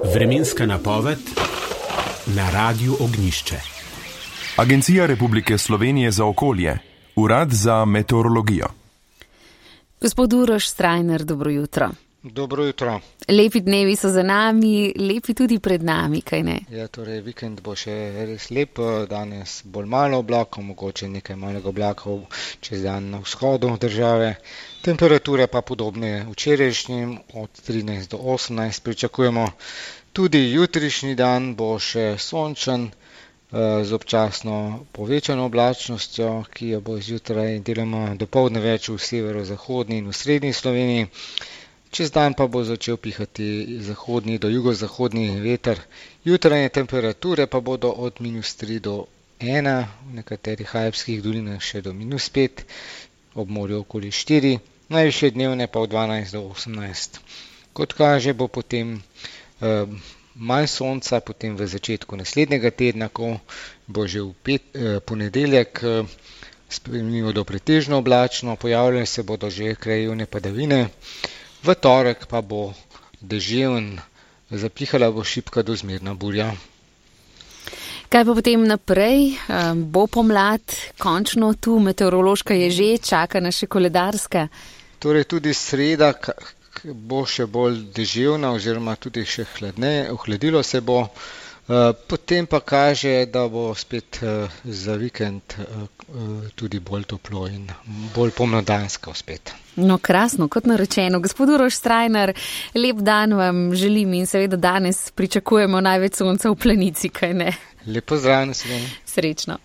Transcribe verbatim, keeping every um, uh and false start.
Vremenska napoved na Radiu Ognjišče. Agencija Republike Slovenije za okolje, Urad za meteorologijo. Gospod Uroš Strajner, dobro jutro. Dobro jutro. Lepi dnevi so za nami, lepi tudi pred nami, kaj ne? Ja, torej vikend bo še res lep, danes bolj malo oblakov, mogoče nekaj malega oblakov čez dan na vzhodu države. Temperature pa podobne včerajšnjim, od trinajst do osemnajst pričakujemo. Tudi jutrišnji dan bo še sončen, z občasno povečano oblačnostjo, ki jo bo zjutraj deloma dopoldne več v severozahodni in v srednji Sloveniji. Čez dan pa bo začel pihati zahodni do jugozahodni veter. Jutranje temperature pa bodo od minus tri do ena, v nekaterih alpskih dolinah še do minus pet, ob morju okoli štiri, najvišje dnevne pa od dvanajst do osemnajst. Kot kaže, bo potem eh, manj sonca, potem v začetku naslednjega tedna, ko bo že v pet, eh, ponedeljek eh, sprejemljivo do pretežno oblačno, pojavljale se bodo že krajevne padavine. V torek pa bo deževen, zapihala bo šibka do zmerna burja. Kaj pa potem naprej? Bo pomlad, končno tu, meteorološka je že, čaka nas še koledarska. Torej tudi sreda bo še bolj deževna oziroma tudi še hladneje, ohladilo se bo. Potem pa kaže, da bo spet za vikend tudi bolj toplo in bolj pomladansko spet. No, krasno, kot narečeno. Gospod Uroš Strajner, lep dan vam želim in seveda danes pričakujemo največ sonca v Planici, kaj ne? Lep pozdrav, naslednji. Srečno.